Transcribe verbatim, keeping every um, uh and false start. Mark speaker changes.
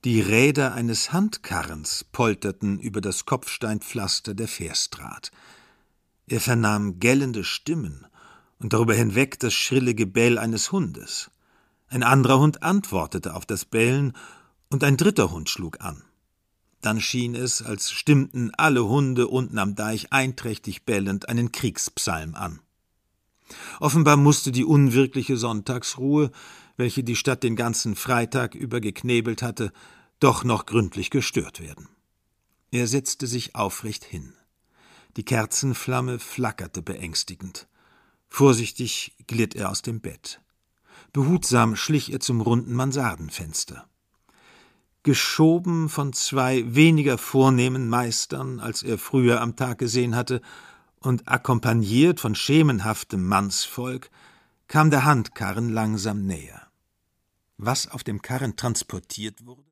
Speaker 1: Die Räder eines Handkarrens polterten über das Kopfsteinpflaster der Fährstraat. Er vernahm gellende Stimmen und darüber hinweg das schrille Gebell eines Hundes. Ein anderer Hund antwortete auf das Bellen, und ein dritter Hund schlug an. Dann schien es, als stimmten alle Hunde unten am Deich einträchtig bellend einen Kriegspsalm an. Offenbar musste die unwirkliche Sonntagsruhe, welche die Stadt den ganzen Freitag über geknebelt hatte, doch noch gründlich gestört werden. Er setzte sich aufrecht hin. Die Kerzenflamme flackerte beängstigend. Vorsichtig glitt er aus dem Bett. Behutsam schlich er zum runden Mansardenfenster. Geschoben von zwei weniger vornehmen Meistern, als er früher am Tag gesehen hatte, und akkompagniert von schemenhaftem Mannsvolk, kam der Handkarren langsam näher. Was auf dem Karren transportiert wurde?